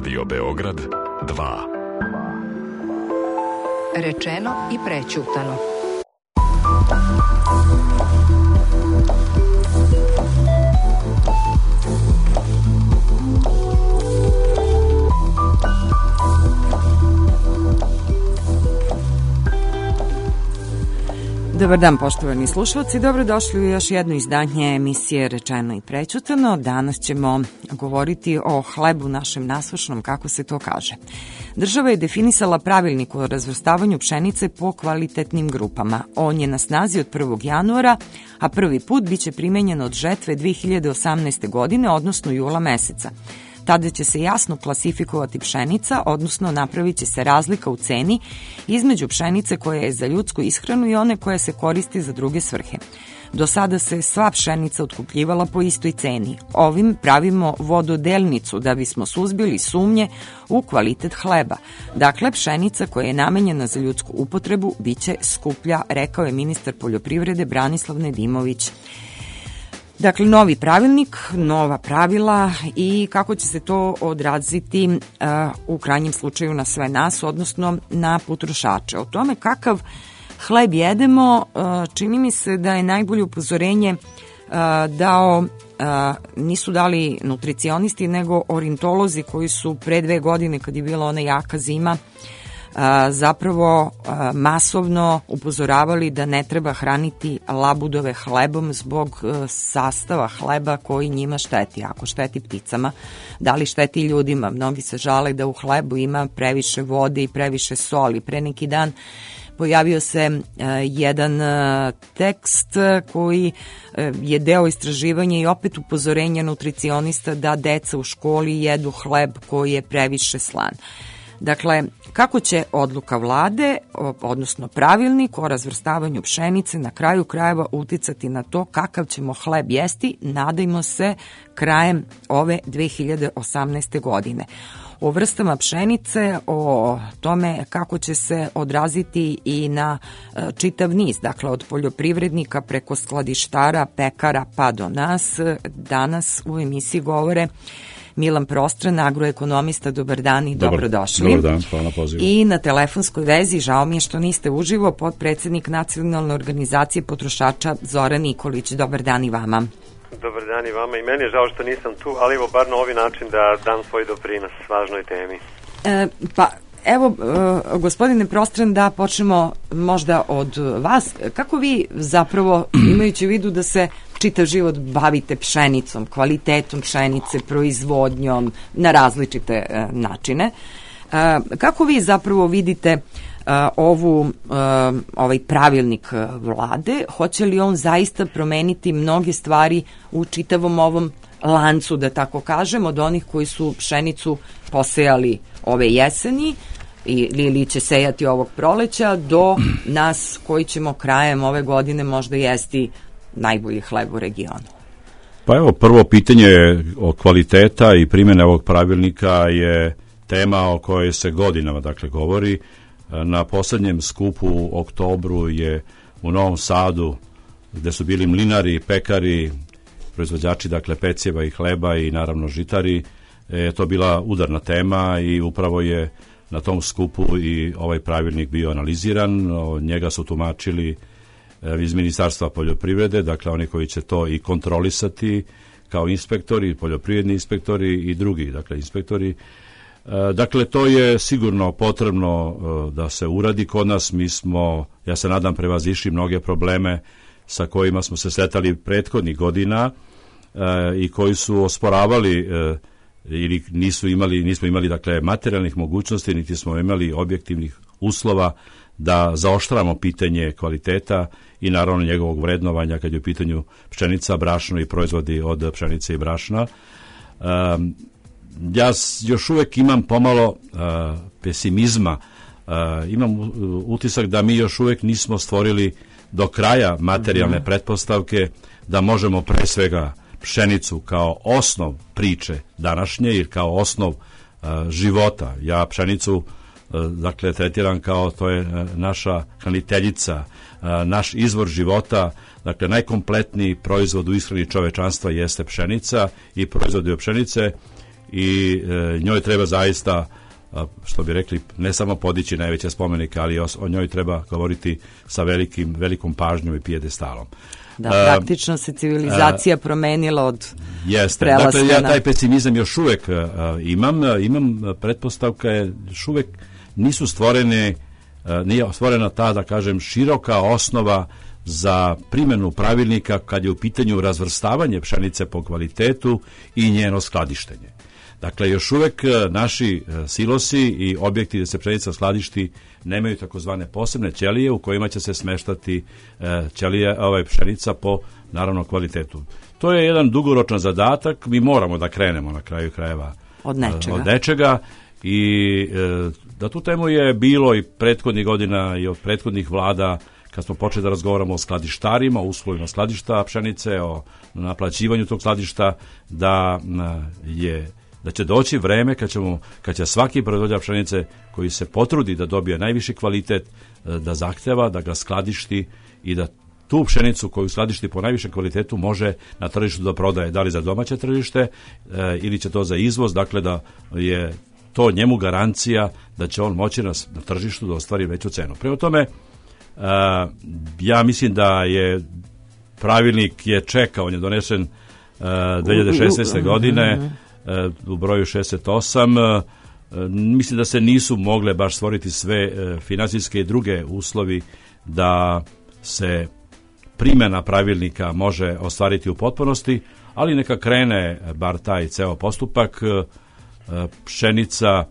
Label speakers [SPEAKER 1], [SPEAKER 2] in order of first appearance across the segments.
[SPEAKER 1] Radio Beograd 2.
[SPEAKER 2] Rečeno i prećutano.
[SPEAKER 3] Dobar dan, poštovani slušalci, dobrodošli u još jedno izdanje emisije Rečeno i prećutano. Danas ćemo govoriti o hlebu našem nasušnom, kako se to kaže. Država je definisala pravilnik o razvrstavanju pšenice po kvalitetnim grupama. On je na snazi od 1. januara, a prvi put biće primenjen od žetve 2018. godine, odnosno jula meseca. Tada će se jasno klasifikovati pšenica, odnosno napravit će se razlika u ceni između pšenice koja je za ljudsku ishranu i one koja se koristi za druge svrhe. Do sada se sva pšenica otkupljivala po istoj ceni. Ovim pravimo vododelnicu da bismo suzbili sumnje u kvalitet hleba. Dakle, pšenica koja je namenjena za ljudsku upotrebu biće skuplja, rekao je ministar poljoprivrede Branislav Nedimović. Dakle, novi pravilnik, nova pravila i kako će se to odraziti u krajnjem slučaju na sve nas, odnosno na potrošače. O tome kakav hleb jedemo, čini mi se da je najbolje upozorenje nisu dali nutricionisti, nego orijentolozi koji su pre 2 godine, kad je bila ona jaka zima, zapravo masovno upozoravali da ne treba hraniti labudove hlebom zbog sastava hleba koji njima šteti. Ako šteti pticama, da li šteti ljudima? Mnogi se žale da u hlebu ima previše vode i previše soli. Pre neki dan pojavio se jedan tekst koji je deo istraživanja i opet upozorenja nutricionista da deca u školi jedu hleb koji je previše slan. Dakle, kako će odluka vlade, odnosno pravilnik o razvrstavanju pšenice na kraju krajeva uticati na to kakav ćemo hleb jesti, nadajmo se krajem ove 2018. godine. O vrstama pšenice, o tome kako će se odraziti i na čitav niz, dakle od poljoprivrednika preko skladištara, pekara pa do nas, danas u emisiji govore Milan Prostran, agroekonomista. Dobar dan i dobrodošli.
[SPEAKER 4] Dobar dan, hvala na pozivu.
[SPEAKER 3] I na telefonskoj vezi, žao mi je što niste uživo, potpredsednik Nacionalne organizacije potrošača Zoran Nikolić. Dobar dan i vama.
[SPEAKER 5] Dobar dan i vama. I meni je žao što nisam tu, ali evo bar na ovaj način da dam svoj doprinos važnoj temi.
[SPEAKER 3] Evo, gospodine Prostran, da počnemo možda od vas. Kako vi zapravo, imajući u vidu da se čitav život bavite pšenicom, kvalitetom pšenice, proizvodnjom na različite načine, kako vi zapravo vidite ovaj pravilnik vlade? Hoće li on zaista promeniti mnoge stvari u čitavom ovom lancu, da tako kažem, od onih koji su pšenicu posejali ove jeseni ili će sejati ovog proleća do nas koji ćemo krajem ove godine možda jesti najbolji hleb u regionu?
[SPEAKER 4] Pa evo, prvo pitanje o kvaliteta i primjene ovog pravilnika je tema o kojoj se godinama govori. Na poslednjem skupu u oktobru je u Novom Sadu, gde su bili mlinari, pekari, proizvođači peciva i hleba i naravno žitari, to bila udarna tema i upravo je na tom skupu i ovaj pravilnik bio analiziran. Njega su tumačili iz Ministarstva poljoprivrede, dakle oni koji će to i kontrolisati kao inspektori, poljoprivredni inspektori i drugi, inspektori. Dakle, to je sigurno potrebno da se uradi kod nas. Mi smo, ja se nadam, prevazišli mnoge probleme sa kojima smo se sretali prethodnih godina i koji su osporavali ili nismo imali materijalnih mogućnosti, niti smo imali objektivnih uslova da zaoštramo pitanje kvaliteta i naravno njegovog vrednovanja kad je u pitanju pšenica, brašno i proizvodi od pšenice i brašna. Ja još uvek imam pomalo pesimizma, imam utisak da mi još uvek nismo stvorili do kraja materijalne pretpostavke da možemo pre svega pšenicu kao osnov priče današnje ili kao osnov života. Ja pšenicu tretiram kao to je naša hraniteljica, naš izvor života, najkompletniji proizvod u ishrani čovečanstva jeste pšenica i proizvodi od pšenice i njoj treba zaista, što bi rekli, ne samo podići najveće spomenike, ali o njoj treba govoriti sa velikom pažnjom i pijedestalom.
[SPEAKER 3] Da, praktično se civilizacija promenila od
[SPEAKER 4] prelaska. Dakle, ja taj pesimizam još uvek imam pretpostavka je još uvek nisu stvorene, nije stvorena ta, da kažem, široka osnova za primjenu pravilnika kad je u pitanju razvrstavanje pšenice po kvalitetu i njeno skladištenje. Dakle, još uvek naši silosi i objekti gdje se pšenica skladišti nemaju takozvane posebne ćelije u kojima će se smeštati pšenica po, naravno, kvalitetu. To je jedan dugoročan zadatak, mi moramo da krenemo na kraju krajeva od nečega i da tu temu je bilo i prethodnih godina i od prethodnih vlada kad smo počeli da razgovaramo o skladištarima, o uslovima skladišta pšenice, o naplaćivanju tog skladišta, da će doći vreme kad će svaki proizvođač pšenice koji se potrudi da dobije najviši kvalitet, da zahteva, da ga skladišti i da tu pšenicu koju skladišti po najvišem kvalitetu može na tržištu da prodaje, da li za domaće tržište ili će to za izvoz, dakle da je to njemu garancija da će on moći na tržištu da ostvari veću cenu. Prema tome, ja mislim da je pravilnik je čekao, on je donesen 2016. godine u broju 68. Mislim da se nisu mogle baš stvoriti sve finansijske i druge uslovi da se primjena pravilnika može ostvariti u potpunosti, ali neka krene bar taj ceo postupak. Pšenica,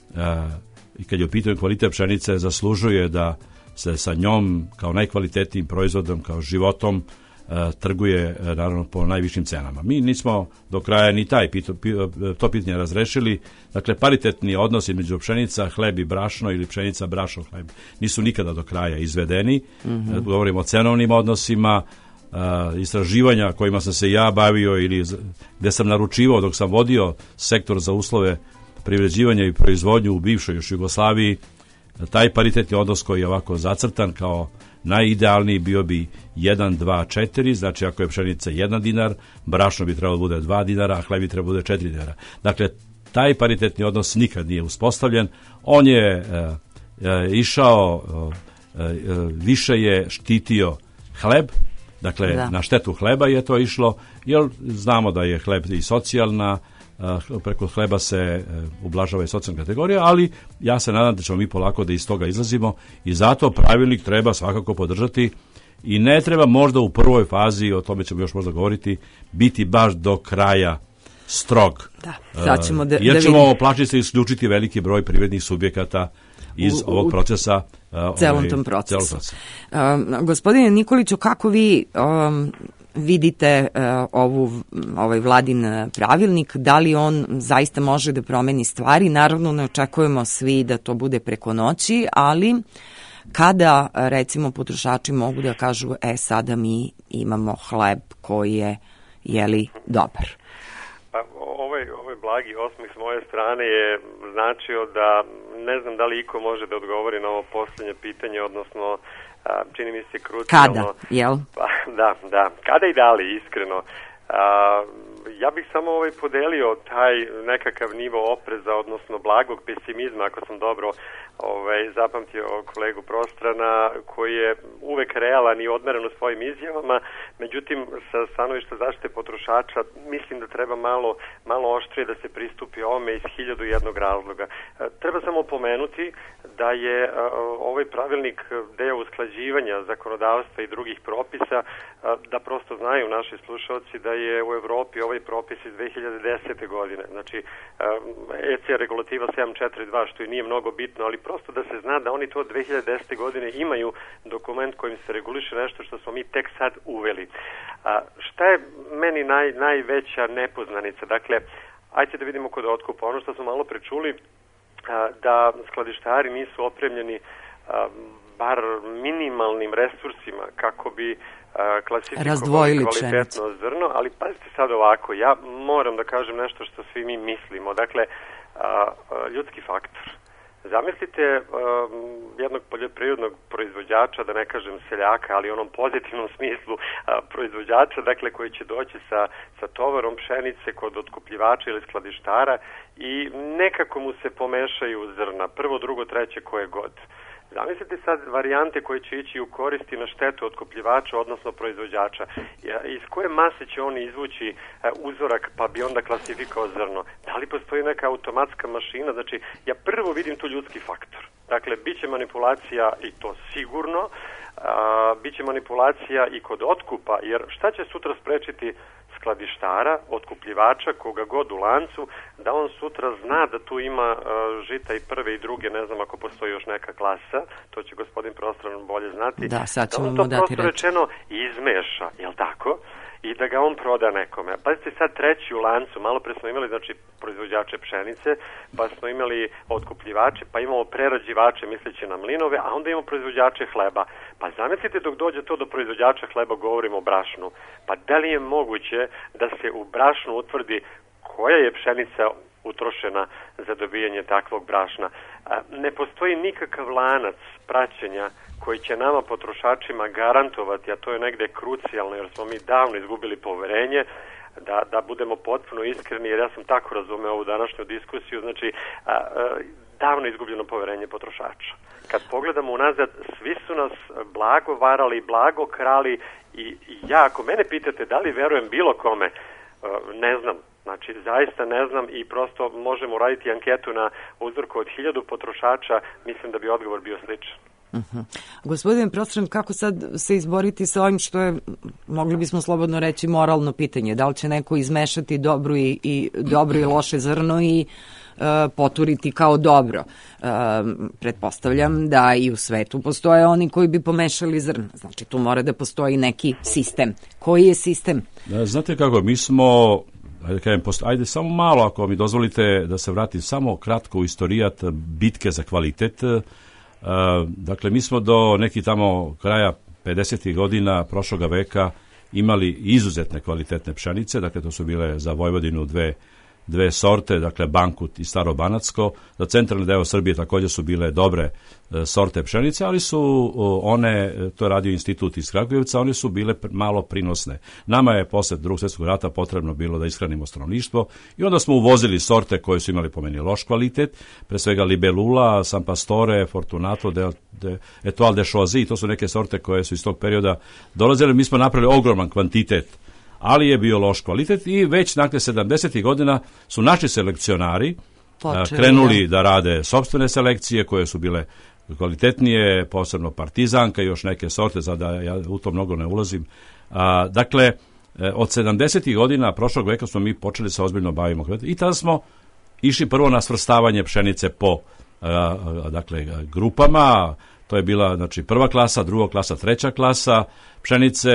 [SPEAKER 4] i kad je u pitanju kvalitet pšenice, zaslužuje da se sa njom kao najkvalitetnijim proizvodom, kao životom, trguje naravno po najvišim cenama. Mi nismo do kraja ni to pitanje razrešili. Dakle, paritetni odnos između pšenica, hleb i brašno ili pšenica, brašno, hleb nisu nikada do kraja izvedeni. Govorimo o cenovnim odnosima, istraživanja kojima sam se ja bavio ili gde sam naručivao dok sam vodio sektor za uslove privređivanja i proizvodnju u bivšoj još Jugoslaviji. Taj paritetni odnos koji je ovako zacrtan kao najidealniji bio bi 1, 2, 4, znači ako je pšenica 1 dinar, brašno bi trebalo bude 2 dinara, a hleb bi trebalo bude 4 dinara. Dakle, taj paritetni odnos nikad nije uspostavljen. On je išao, više je štitio hleb, dakle na štetu hleba je to išlo, jer znamo da je hleb i socijalna, preko hleba se ublažava i socijalna kategorija, ali ja se nadam da ćemo mi polako da iz toga izlazimo i zato pravilnik treba svakako podržati i ne treba možda u prvoj fazi, o tome ćemo još možda govoriti, biti baš do kraja strog. Jer ćemo plašiti se isključiti veliki broj privrednih subjekata iz ovog procesa.
[SPEAKER 3] Celom tom procesu. Gospodine Nikoliću, kako vi vidite ovaj vladin pravilnik, da li on zaista može da promeni stvari? Naravno, ne očekujemo svi da to bude preko noći, ali kada, recimo, potrošači mogu da kažu, sada mi imamo hleb koji je, dobar.
[SPEAKER 5] Pa, ovaj blagi osmih s moje strane je značio da ne znam da li iko može da odgovori na ovo posljednje pitanje, odnosno čini mi se krucijalno.
[SPEAKER 3] Kada, jel?
[SPEAKER 5] Pa, da. Kada i da li, iskreno. Ja bih samo podelio taj nekakav nivo opreza, odnosno blagog pesimizma, ako sam dobro zapamtio kolegu Prostrana, koji je uvek realan i odmeren u svojim izjavama. Međutim, sa stanovišta zaštite potrošača mislim da treba malo oštrije da se pristupi ovome iz 1001 razloga. Treba samo pomenuti da je ovaj pravilnik deo usklađivanja zakonodavstva i drugih propisa, da prosto znaju naši slušalci da je u Evropi ovaj propis iz 2010. godine. Znači, EC regulativa 742, što i nije mnogo bitno, ali prosto da se zna da oni to od 2010. godine imaju dokument kojim se reguliše nešto što smo mi tek sad uveli. Šta je meni najveća nepoznanica? Dakle, ajde da vidimo kod otkupa. Ono što smo malo prečuli, da skladištari nisu opremljeni bar minimalnim resursima kako bi klasifikovali kvalitetno zrno, ali pazite sad ovako, ja moram da kažem nešto što svi mi mislimo. Dakle, ljudski faktor. Zamislite jednog poljoprivrednog proizvođača, da ne kažem seljaka, ali u onom pozitivnom smislu proizvođača, dakle koji će doći sa tovarom pšenice kod otkupljivača ili skladištara i nekako mu se pomešaju zrna, prvo, drugo, treće, koje god. Zamislite sad varijante koje će ići u koristi na štetu otkupljivača, odnosno proizvođača. Iz koje mase će oni izvući uzorak pa bi onda klasifikao zrno? Da li postoji neka automatska mašina? Znači, ja prvo vidim tu ljudski faktor. Dakle, bit će manipulacija i to sigurno, bit će manipulacija i kod otkupa, jer šta će sutra sprečiti skladištara, otkupljivača, koga god u lancu, da on sutra zna da tu ima žita i prve i druge, ne znam ako postoji još neka klasa, to će gospodin Prostran bolje znati,
[SPEAKER 3] da, sad ćemo
[SPEAKER 5] da on to
[SPEAKER 3] prosto
[SPEAKER 5] rečeno izmeša, jel tako? I da ga on proda nekome. Pazite sad treći u lancu, malo pre smo imali znači proizvođače pšenice, pa smo imali otkupljivače, pa imamo prerađivače misleći na mlinove, a onda imamo proizvođače hleba. Pa zamislite dok dođe to do proizvođača hleba, govorimo o brašnu. Pa da li je moguće da se u brašnu utvrdi koja je pšenica utrošena za dobijanje takvog brašna? Ne postoji nikakav lanac praćenja koji će nama potrošačima garantovati, a to je negde krucijalno jer smo mi davno izgubili poverenje, da budemo potpuno iskreni, jer ja sam tako razumeo ovu današnju diskusiju, znači davno izgubljeno poverenje potrošača. Kad pogledamo unazad, svi su nas blago varali, blago krali i ja, ako mene pitate da li verujem bilo kome, ne znam. Znači, zaista ne znam i prosto možemo raditi anketu na uzorku od 1000 potrošača, mislim da bi odgovor bio sličan.
[SPEAKER 3] Gospodine Prostran, kako sad se izboriti sa ovim što je, mogli bismo slobodno reći, moralno pitanje? Da li će neko izmešati dobro i loše zrno i poturiti kao dobro? Pretpostavljam da i u svetu postoje oni koji bi pomešali zrno. Znači, tu mora da postoji neki sistem. Koji je sistem?
[SPEAKER 4] Znate kako, mi smo... Ajde samo malo, ako mi dozvolite da se vratim samo kratko u istorijat bitke za kvalitet. Dakle, mi smo do neki tamo kraja 50. godina prošloga veka imali izuzetne kvalitetne pšenice, dakle to su bile za Vojvodinu dve sorte, dakle Bankut i Staro Banatsko. Za centralni deo Srbije također su bile dobre sorte pšenice, ali su one, to je radio institut iz Kragujevca, one su bile malo prinosne. Nama je posle Drugog svjetskog rata potrebno bilo da ishranimo stanovništvo i onda smo uvozili sorte koje su imali po meni loš kvalitet, pre svega Libellula, San Pastore, Fortunato, Etoile de Choisy, to su neke sorte koje su iz tog perioda dolazile. Mi smo napravili ogroman kvantitet, ali je bio loš kvalitet i već nakon 70. godina su naši selekcionari krenuli da rade sopstvene selekcije koje su bile kvalitetnije, posebno Partizanka i još neke sorte, sada ja u to mnogo ne ulazim. Dakle, od 70. godina prošlog veka smo mi počeli se ozbiljno bavimo i tada smo išli prvo na svrstavanje pšenice po dakle, grupama. To je bila znači, prva klasa, druga klasa, treća klasa pšenice,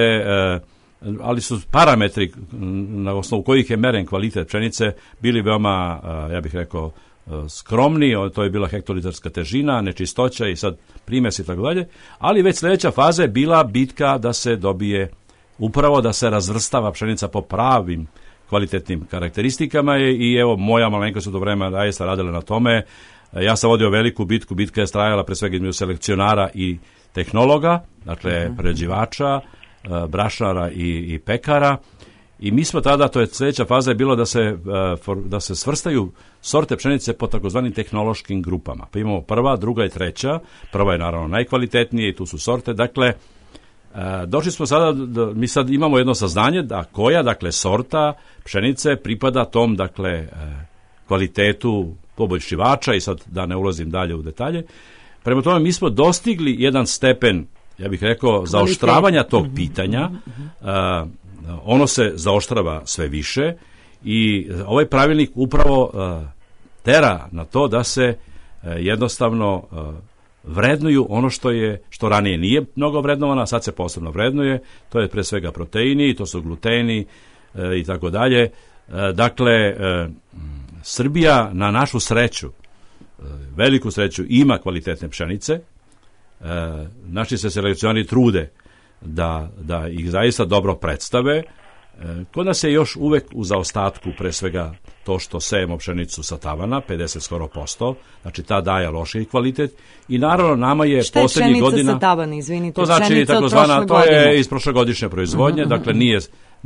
[SPEAKER 4] ali su parametri na osnovu kojih je meren kvalitet pšenice bili veoma, ja bih rekao, skromni. To je bila hektolitarska težina, nečistoća i sad primesi i tako dalje, ali već sljedeća faza je bila bitka da se dobije upravo da se razvrstava pšenica po pravim kvalitetnim karakteristikama i evo moja malenkost u to vreme zaista radila na tome. Ja sam vodio veliku bitku, bitka je trajala pre svega između selekcionara i tehnologa, dakle prerađivača, brašnara i pekara, i mi smo tada, to je sljedeća faza je bilo da se svrstaju sorte pšenice po takozvanim tehnološkim grupama. Pa imamo prva, druga i treća. Prva je naravno najkvalitetnija i tu su sorte. Dakle, došli smo sada, mi sad imamo jedno saznanje da koja, dakle, sorta pšenice pripada tom, dakle, kvalitetu poboljšivača i sad da ne ulazim dalje u detalje. Prema tome mi smo dostigli jedan stepen, ja bih rekao, zaoštravanja tog pitanja. Ono se zaoštrava sve više i ovaj pravilnik upravo tera na to da se jednostavno vrednuju ono što ranije nije mnogo vrednovano, a sad se posebno vrednuje. To je pre svega proteini, to su gluteni i tako dalje. Dakle, Srbija na našu sreću, veliku sreću, ima kvalitetne pšenice. Naši se selekcionari trude da ih zaista dobro predstave. Kod nas je još uvek u zaostatku pre svega to što sejemo pšenicu sa tavana, 50 skoro %, znači ta daje lošiji kvalitet i naravno nama je poslednjih godina... Šta je pšenica
[SPEAKER 3] sa tavana, izvinite?
[SPEAKER 4] To znači takozvana, to je iz prošlogodišnje proizvodnje, dakle nije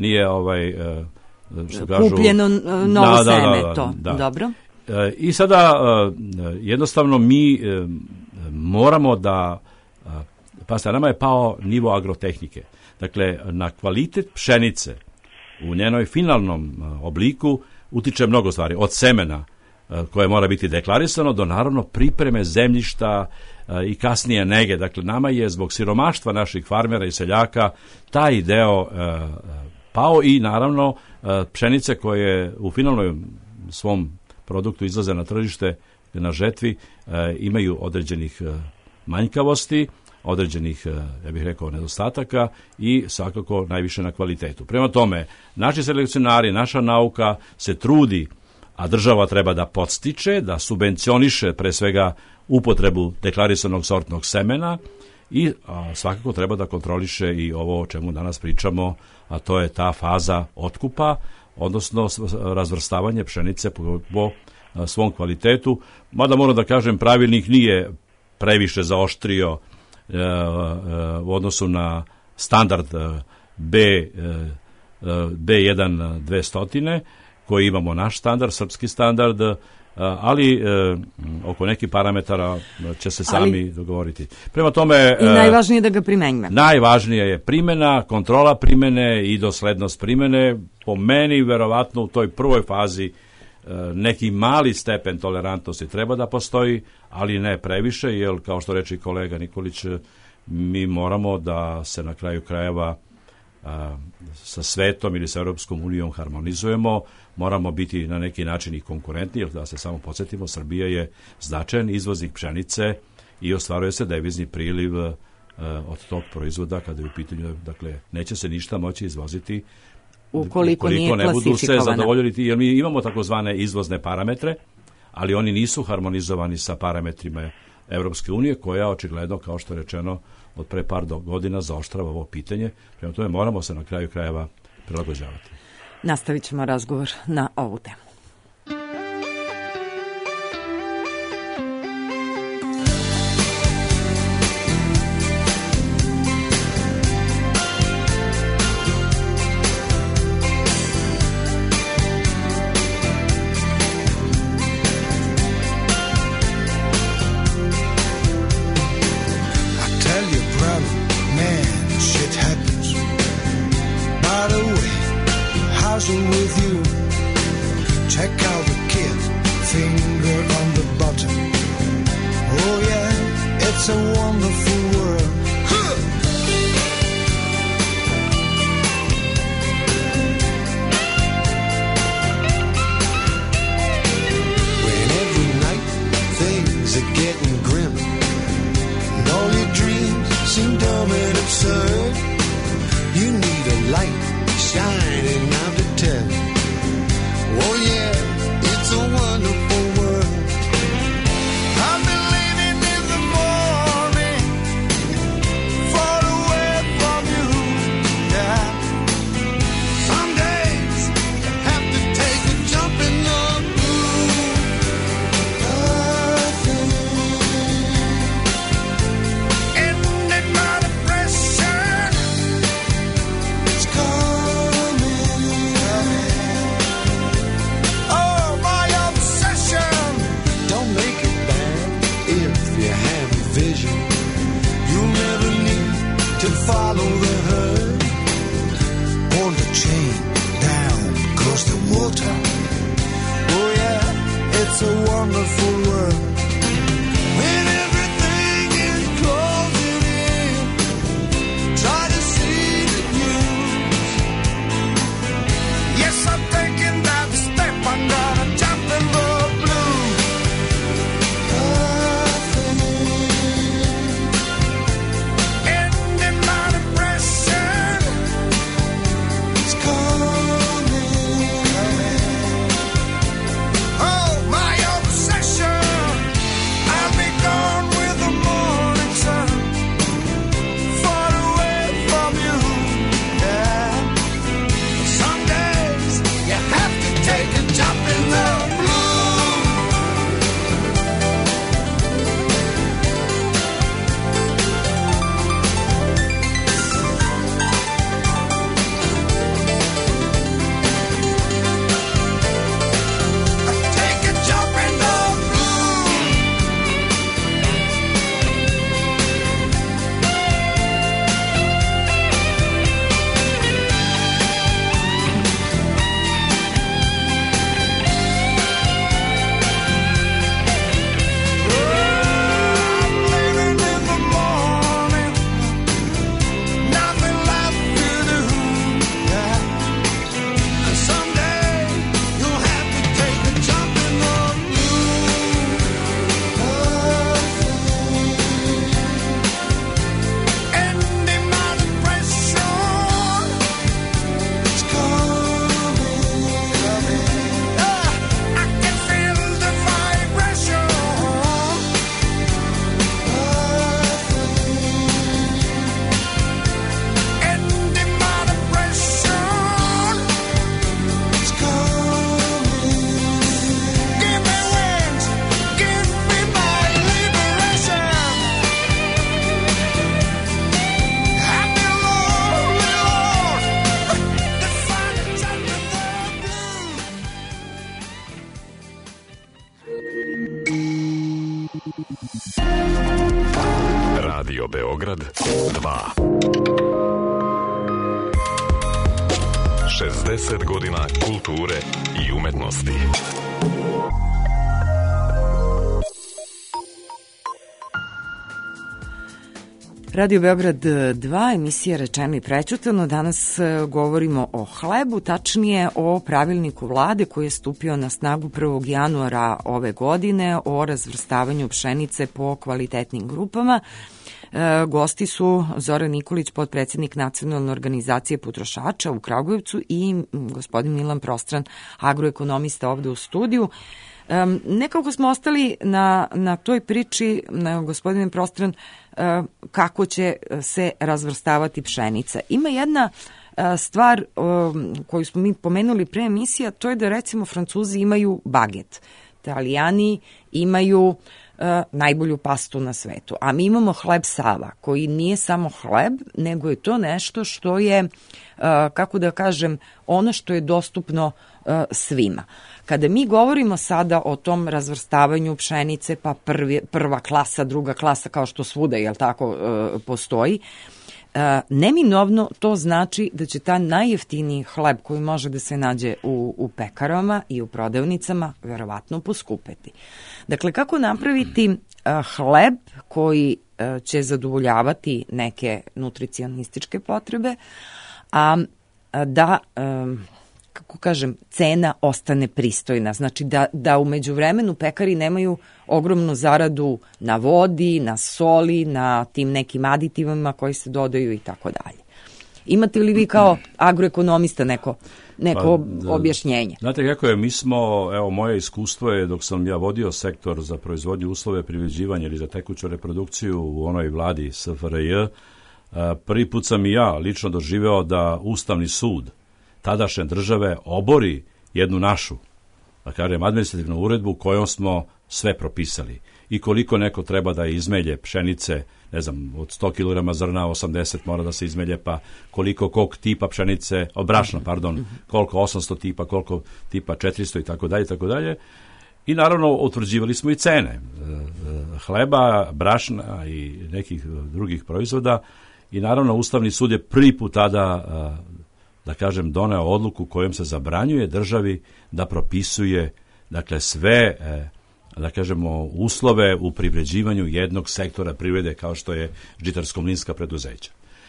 [SPEAKER 4] što kažu...
[SPEAKER 3] Kupljeno novo seme to, dobro.
[SPEAKER 4] I sada jednostavno mi moramo da... Pazite, nama je pao nivo agrotehnike. Dakle, na kvalitet pšenice u njenoj finalnom obliku utiče mnogo stvari. Od semena koje mora biti deklarisano do naravno pripreme zemljišta i kasnije nege. Dakle, nama je zbog siromaštva naših farmera i seljaka taj deo pao i naravno pšenice koje u finalnom svom produktu izlaze na tržište na žetvi imaju određenih manjkavosti, određenih, ja bih rekao, nedostataka i svakako najviše na kvalitetu. Prema tome, naši selekcionari, naša nauka se trudi, a država treba da podstiče, da subvencioniše pre svega upotrebu deklarisanog sortnog semena i svakako treba da kontroliše i ovo o čemu danas pričamo, a to je ta faza otkupa, odnosno razvrstavanje pšenice po svom kvalitetu. Mada moram da kažem, pravilnik nije previše zaoštrio u odnosu na standard B1 200, koji imamo naš standard, srpski standard, ali oko nekih parametara će se sami dogovoriti. Prema tome...
[SPEAKER 3] I najvažnije je da ga primenjujemo.
[SPEAKER 4] Najvažnije je primena, kontrola primene i doslednost primene. Po meni, verovatno, u toj prvoj fazi neki mali stepen tolerantnosti treba da postoji, ali ne previše, jer kao što reče kolega Nikolić, mi moramo da se na kraju krajeva sa svetom ili sa Europskom unijom harmonizujemo, moramo biti na neki način i konkurentni, jer da se samo podsjetimo, Srbija je značajan izvoznik pšenice i ostvaruje se devizni priliv od tog proizvoda kada je u pitanju, dakle, neće se ništa moći izvoziti
[SPEAKER 3] ukoliko nije
[SPEAKER 4] ne budu se
[SPEAKER 3] klasifikovana.
[SPEAKER 4] zadovoljiti, jer mi imamo takozvane izvozne parametre, ali oni nisu harmonizovani sa parametrima Evropske unije, koja očigledno, kao što je rečeno, od pre par godina zaoštrava ovo pitanje. Prema tome moramo se na kraju krajeva prilagođavati.
[SPEAKER 3] Nastavit ćemo razgovor na ovu temu.
[SPEAKER 1] Beograd 2. 60 godina kulture i umetnosti.
[SPEAKER 3] Radio Beograd 2, emisija Rečeno i prećutano. Danas govorimo o hlebu, tačnije o pravilniku vlade koji je stupio na snagu 1. januara ove godine o razvrstavanju pšenice po kvalitetnim grupama. Gosti su Zoran Nikolić, potpredsjednik Nacionalne organizacije potrošača u Kragujevcu, i gospodin Milan Prostran, agroekonomista, ovde u studiju. Nekako smo ostali na toj priči, gospodine Prostran, kako će se razvrstavati pšenica. Ima jedna stvar koju smo mi pomenuli pre emisija, to je da recimo Francuzi imaju baget, Italijani imaju najbolju pastu na svetu, a mi imamo hleb Sava, koji nije samo hleb, nego je to nešto što je, kako da kažem, ono što je dostupno svima. Kada mi govorimo sada o tom razvrstavanju pšenice, pa prva klasa, druga klasa, kao što svuda, jel tako, postoji, neminovno to znači da će ta najjeftiniji hleb koji može da se nađe u pekarama i u prodavnicama verovatno poskupeti. Dakle, kako napraviti hleb koji će zadovoljavati neke nutricionističke potrebe, a da, kako kažem, cena ostane pristojna. Znači da u međuvremenu pekari nemaju ogromnu zaradu na vodi, na soli, na tim nekim aditivima koji se dodaju i tako dalje. Imate li vi kao agroekonomista neko objašnjenje?
[SPEAKER 4] Znate kako je, mi smo, evo moje iskustvo je dok sam ja vodio sektor za proizvodnju, uslove privređivanja ili za tekuću reprodukciju u onoj vladi SFRJ, prvi put sam i ja lično doživeo da Ustavni sud tadašnje države obori jednu našu, da kažem, administrativnu uredbu kojom smo sve propisali. I koliko neko treba da izmelje pšenice, ne znam, od 100 kg zrna 80 mora da se izmelje, pa koliko tipa pšenice, brašna, pardon, koliko 800 tipa, koliko tipa 400 i tako dalje, tako dalje. I naravno utvrđivali smo i cene hleba, brašna i nekih drugih proizvoda. I naravno Ustavni sud je prvi put tada, da kažem, doneo odluku kojom se zabranjuje državi da propisuje, dakle, sve, da kažemo, uslove u privređivanju jednog sektora privrede kao što je žitarsko-mlinska preduzeća.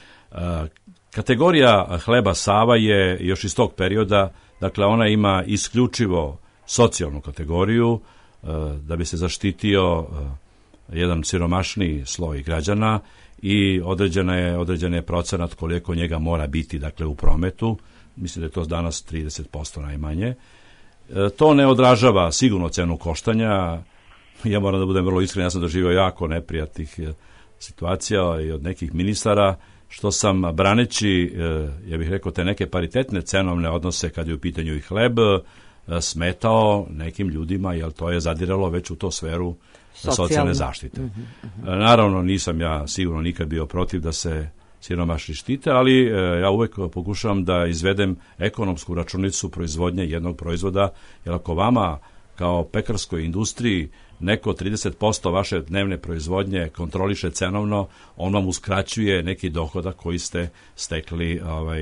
[SPEAKER 4] Kategorija hleba Sava je još iz tog perioda, dakle, ona ima isključivo socijalnu kategoriju da bi se zaštitio jedan siromašniji sloj građana i određen je procenat koliko njega mora biti, dakle, u prometu. Mislim da je to danas 30% najmanje. To ne odražava sigurno cenu koštanja. Ja moram da budem vrlo iskren, ja sam doživio jako neprijatnih situacija i od nekih ministara, što sam braneći, ja bih rekao, te neke paritetne cenovne odnose kad je u pitanju i hleb, smetao nekim ljudima, jer to je zadiralo već u to sferu socijalne zaštite. Naravno, nisam ja sigurno nikad bio protiv da se siromašni štite, ali ja uvek pokušavam da izvedem ekonomsku računicu proizvodnje jednog proizvoda, jer ako vama kao pekarskoj industriji neko 30% vaše dnevne proizvodnje kontroliše cenovno, on vam uskraćuje neki dohodak koji ste stekli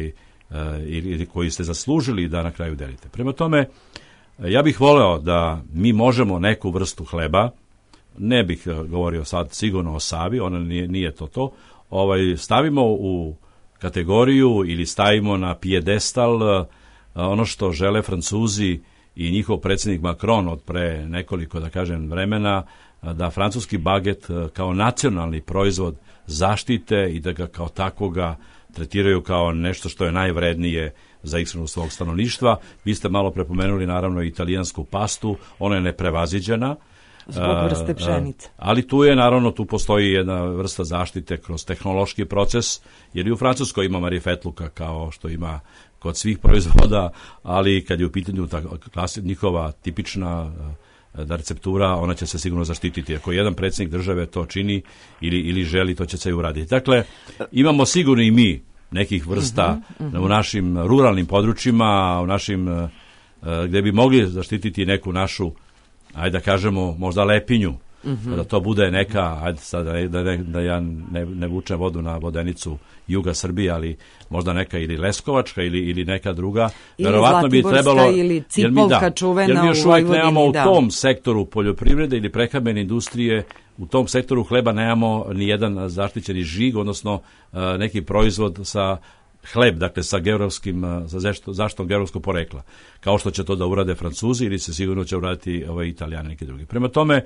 [SPEAKER 4] ili koji ste zaslužili da na kraju delite. Prema tome, ja bih voleo da mi možemo neku vrstu hleba, ne bih govorio sad sigurno o Savi, ona nije to, stavimo u kategoriju ili stavimo na pijedestal ono što žele Francuzi i njihov predsjednik Macron od pre nekoliko, da kažem, vremena, da francuski baget kao nacionalni proizvod zaštite i da ga kao takvoga tretiraju kao nešto što je najvrednije za ishranu svog stanovništva. Vi ste malo prepomenuli naravno italijansku pastu, ona je neprevaziđena.
[SPEAKER 3] Zbog vrste pšenice.
[SPEAKER 4] Ali tu postoji jedna vrsta zaštite kroz tehnološki proces, jer i u Francuskoj ima marifetluka kao što ima kod svih proizvoda, ali kad je u pitanju njihova tipična receptura, ona će se sigurno zaštititi. Ako jedan predsjednik države to čini ili želi, to će se i uraditi. Dakle, imamo sigurno i mi nekih vrsta u našim ruralnim područjima, u našim, gde bi mogli zaštititi neku našu, ajde da kažemo, možda lepinju, da to bude neka, ajde sad da ja ne vučem vodu na vodenicu juga Srbije, ali možda neka ili Leskovačka ili neka druga.
[SPEAKER 3] Ili
[SPEAKER 4] verovatno bi trebalo,
[SPEAKER 3] ili Cipolka čuvena u
[SPEAKER 4] Vojvodini. Jer mi još uvijek nemamo u tom sektoru poljoprivrede ili prehrambene industrije, u tom sektoru hleba nemamo ni jedan zaštićeni žig, odnosno neki proizvod sa hleb, dakle sa zaštitom geografskog porekla, kao što će to da urade Francuzi ili se sigurno će uraditi Italijani i neki drugi. Prema tome,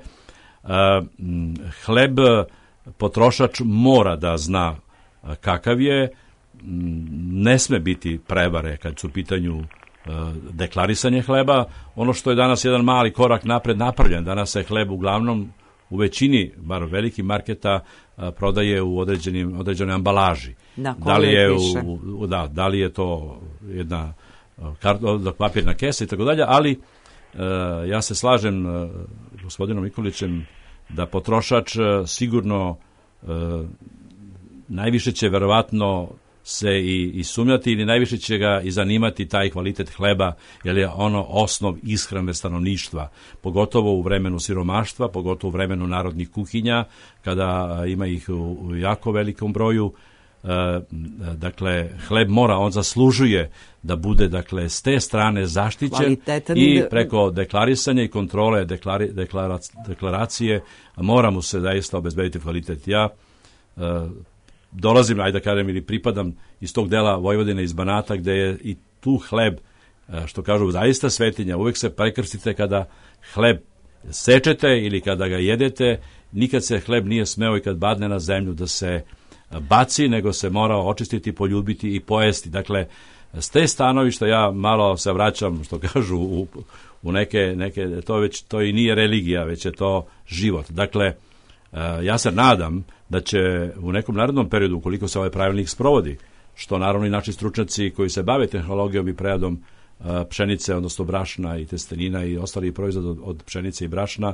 [SPEAKER 4] hleb potrošač mora da zna kakav je, ne sme biti prevare kad su u pitanju deklarisanje hleba. Ono što je danas jedan mali korak napred napravljen, danas se hleb uglavnom u većini, bar velikih marketa, prodaje u određenoj ambalaži. Da li je to jedna papirna kesa i tako dalje, ali ja se slažem gospodinom Nikolićem da potrošač sigurno najviše će verovatno se i sumnjati ili najviše će ga i zanimati taj kvalitet hleba, jer je ono osnov ishrane stanovništva, pogotovo u vremenu siromaštva, pogotovo u vremenu narodnih kuhinja, kada ima ih u jako velikom broju. Dakle, hleb on zaslužuje da bude, dakle, s te strane zaštićen i preko deklarisanja i kontrole deklaracije mora mu se zaista obezbediti kvalitet. Ja dolazim, ajde da kažem, ili pripadam iz tog dela Vojvodine, iz Banata, gde je i tu hleb, što kažu, zaista svetinja. Uvek se prekrstite kada hleb sečete ili kada ga jedete. Nikad se hleb nije smeo i kad badne na zemlju da se baci, nego se mora očistiti, poljubiti i pojesti. Dakle, s te stanovišta ja malo se vraćam, što kažu, u neke to i nije religija, već je to život. Dakle, ja se nadam da će u nekom narednom periodu, ukoliko se ovaj pravilnik sprovodi, što naravno i naši stručnjaci koji se bave tehnologijom i preradom pšenice, odnosno brašna i testenina i ostali proizvod od pšenice i brašna,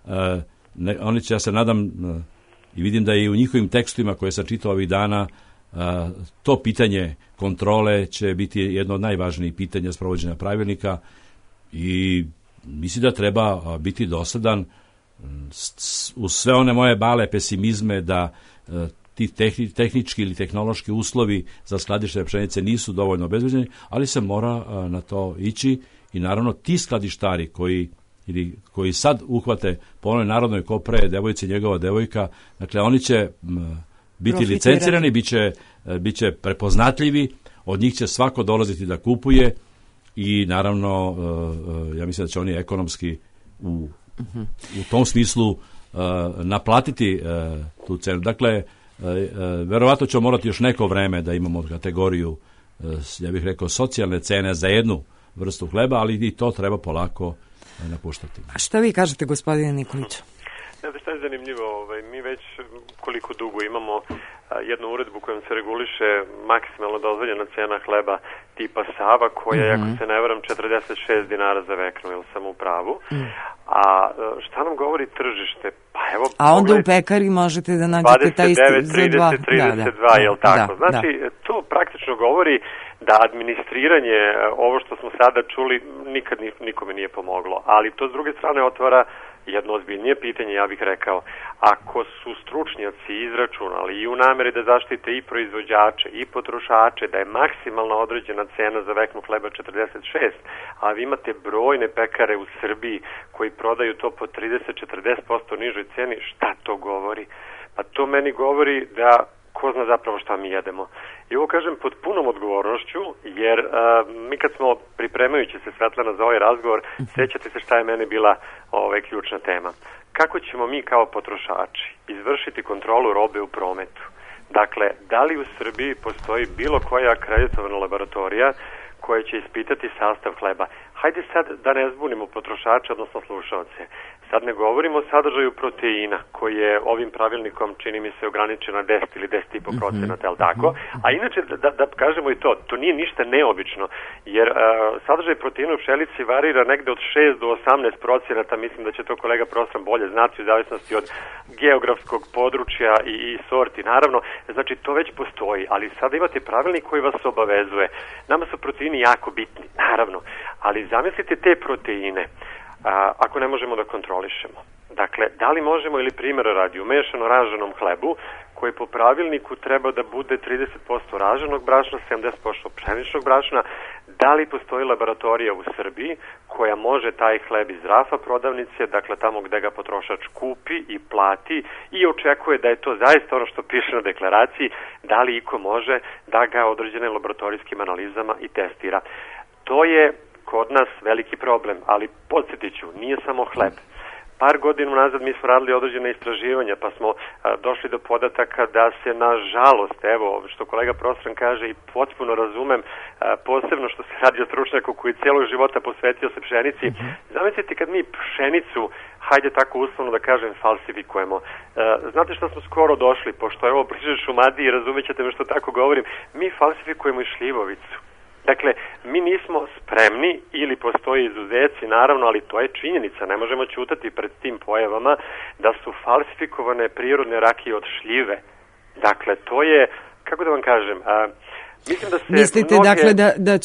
[SPEAKER 4] oni će, ja se nadam i vidim da i u njihovim tekstovima koje sam čitao ovih dana, to pitanje kontrole će biti jedno od najvažnijih pitanja sprovođenja pravilnika i mislim da treba biti dosadan uz sve one moje male pesimizme da ti tehnički ili tehnološki uslovi za skladištenje pšenice nisu dovoljno obezbeđeni, ali se mora na to ići i naravno ti skladištari koji sad uhvate po onoj narodnoj kopre devojci njegova devojka, dakle oni će biti licencirani, bit će prepoznatljivi, od njih će svako dolaziti da kupuje i naravno ja mislim da će oni ekonomski u tom smislu naplatiti tu cenu. Dakle, verovatno ćemo morati još neko vreme da imamo kategoriju, ja bih rekao, socijalne cene za jednu vrstu hleba, ali i to treba polako napuštati.
[SPEAKER 3] A šta vi kažete, gospodine Nikoliću?
[SPEAKER 5] Ne znam šta je zanimljivo, mi već koliko dugo imamo jednu uredbu kojom se reguliše maksimalno dozvoljena cena hleba tipa Sava, koja je, ako se ne varam, 46 dinara za vekno, jel sam u pravu. A šta nam govori tržište? Pa evo,
[SPEAKER 3] a onda u pekari možete da nađete taj isti za
[SPEAKER 5] 32, jel tako? Znači, to praktično govori da administriranje, ovo što smo sada čuli, nikad nikome nije pomoglo. Ali to s druge strane otvara jedno ozbiljnije pitanje, ja bih rekao. Ako su stručnjaci izračunali i u nameri da zaštite i proizvođače i potrošače, da je maksimalno određena cena za veknu hleba 46, a vi imate brojne pekare u Srbiji koji prodaju to po 30-40% nižoj ceni, šta to govori? Pa to meni govori da ko zna zapravo šta mi jedemo. I ovo kažem pod punom odgovornošću, jer mi kad smo pripremajući se, Svetlana, za ovaj razgovor, sećate se šta je meni bila ključna tema. Kako ćemo mi kao potrošači izvršiti kontrolu robe u prometu? Dakle, da li u Srbiji postoji bilo koja akreditovana laboratorija koja će ispitati sastav hleba? Hajde sad da ne zbunimo potrošače, odnosno slušalce. Sad ne govorimo o sadržaju proteina, koji je ovim pravilnikom, čini mi se, ograničen na 10 ili 10,5%, jel tako? A inače, da kažemo i to nije ništa neobično, jer sadržaj proteina u pšenici varira negde od 6 do 18%, mislim da će to kolega Prostran bolje znati u zavisnosti od geografskog područja i sorti. Naravno, znači to već postoji, ali sada imate pravilnik koji vas obavezuje. Nama su proteini jako bitni, naravno, ali zamislite te proteine ako ne možemo da kontrolišemo. Dakle, da li možemo ili primjera radi u mešano raženom hlebu, koji po pravilniku treba da bude 30% raženog brašna, 70% pšeničnog brašna, da li postoji laboratorija u Srbiji koja može taj hleb iz rafa prodavnice, dakle tamo gde ga potrošač kupi i plati i očekuje da je to zaista ono što piše na deklaraciji, da li iko može da ga određenim laboratorijskim analizama i testira. To je kod nas veliki problem, ali podsjetit ću, nije samo hleb. Par godina nazad mi smo radili određene istraživanja, pa smo došli do podataka da se, nažalost, evo, što kolega Prostran kaže i potpuno razumem, posebno što se radi o stručnjaku koji celog života posvetio se pšenici. Zamislite kad mi pšenicu, hajde tako uslovno da kažem, falsifikujemo. Znate što smo skoro došli, pošto je ovo bliže Šumadiji, razumjet ćete me što tako govorim, mi falsifikujemo i šljivovicu. Dakle, mi nismo spremni ili postoje izuzeci, naravno, ali to je činjenica. Ne možemo ćutati pred tim pojavama da su falsifikovane prirodne rakije od šljive. Dakle, to je, kako da vam kažem, mislim da se
[SPEAKER 3] mislite
[SPEAKER 5] mnoge...
[SPEAKER 3] dakle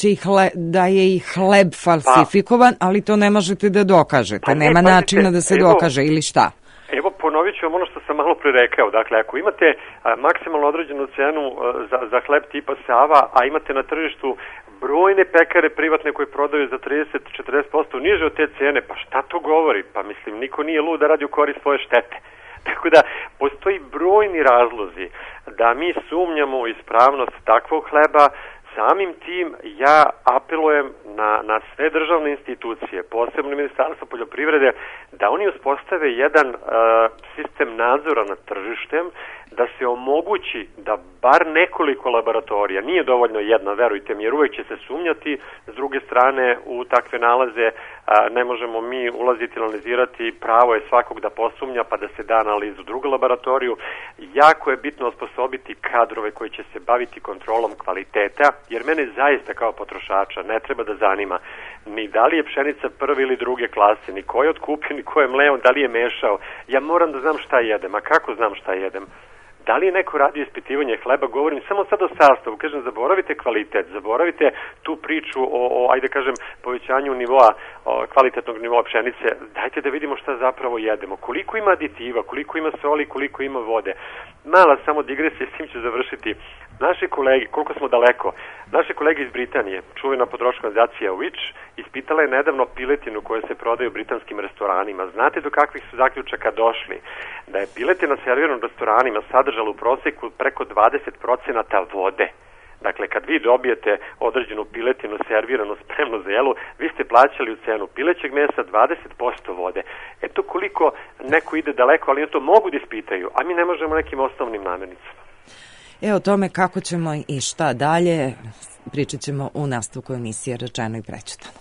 [SPEAKER 3] da je i hleb falsifikovan, ali to ne možete da dokažete. Nema načina da se dokaže ili šta?
[SPEAKER 5] Evo, ponovit ću vam ono što sam malo pre rekao. Dakle, ako imate maksimalno određenu cenu za hleb tipa Sava, a imate na tržištu brojne pekare privatne koje prodaju za 30-40% niže od te cene, pa šta to govori? Pa mislim, niko nije lud da radi u korist svoje štete. Tako da, postoji brojni razlozi da mi sumnjamo u ispravnost takvog hleba. Samim tim ja apelujem na sve državne institucije, posebno Ministarstvo poljoprivrede, da oni uspostave jedan sistem nadzora nad tržištem, da se omogući da bar nekoliko laboratorija, nije dovoljno jedna, verujte mi, jer uvek će se sumnjati, s druge strane u takve nalaze ne možemo mi ulaziti, analizirati, pravo je svakog da posumnja pa da se da analizu drugu laboratoriju. Jako je bitno osposobiti kadrove koji će se baviti kontrolom kvaliteta, jer mene zaista kao potrošača ne treba da zanima ni da li je pšenica prve ili druge klase, ni ko je otkupio, ni ko je mleo, da li je mešao. Ja moram da znam šta jedem, a kako znam šta jedem? Da li je neko radio ispitivanje hleba, govorim samo sad o sastavu, kažem, zaboravite kvalitet, zaboravite tu priču o ajde kažem, povećanju nivoa, kvalitetnog nivoa pšenice, dajte da vidimo šta zapravo jedemo, koliko ima aditiva, koliko ima soli, koliko ima vode. Mala samo digresija, s tim ću završiti. Naši kolegi, koliko smo daleko, naše kolege iz Britanije, čuvena potrošačka organizacija Which, ispitala je nedavno piletinu koja se prodaje u britanskim restoranima. Znate do kakvih su zaključaka došli? Da je piletina serviran u restoranima sadržala u proseku preko 20% vode. Dakle, kad vi dobijete određenu piletinu serviranu spremnu za jelu, vi ste plaćali u cenu pilećeg mesa 20% vode. Eto koliko neko ide daleko, ali to mogu da ispitaju, a mi ne možemo nekim osnovnim namirnicama.
[SPEAKER 3] O tome kako ćemo i šta dalje pričat ćemo u nastavku emisije Rečeno i prećutano.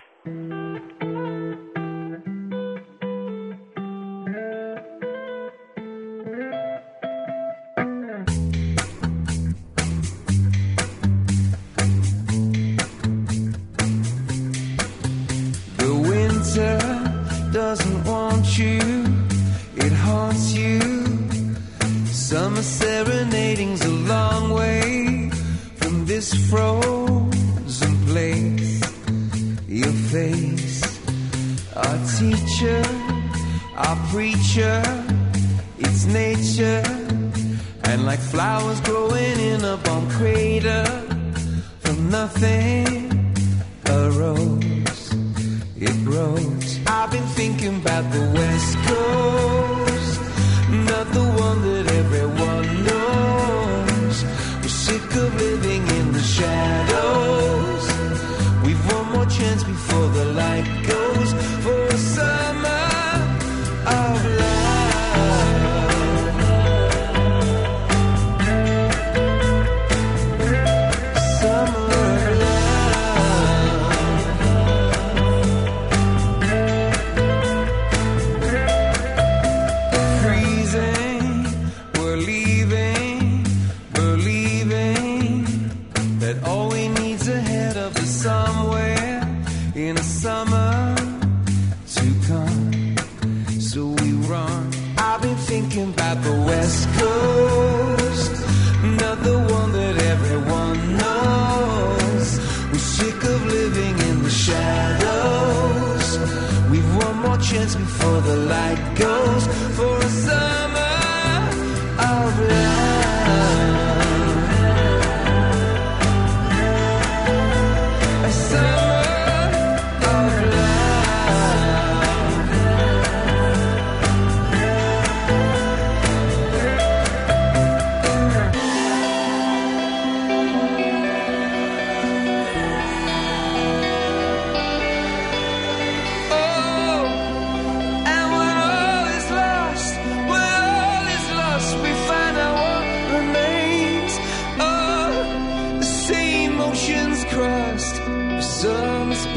[SPEAKER 6] The winter doesn't want you, it haunts you. Summer serenading's a long way from this frozen place. Your face, our teacher, our preacher, it's nature. And like flowers growing in a bomb crater, from nothing arose, it grows. I've been thinking about the West Coast, not the one that everyone knows. We're sick of living in the shadows. We've one more chance before the light goes, for a summer of love. Summer of love. Freezing, we're leaving, believing that all we need's ahead of us somewhere in a summer to come. So we run. I've been thinking about the West Coast, not the one that everyone knows. We're sick of living in the shadows. We've one more chance before the light goes.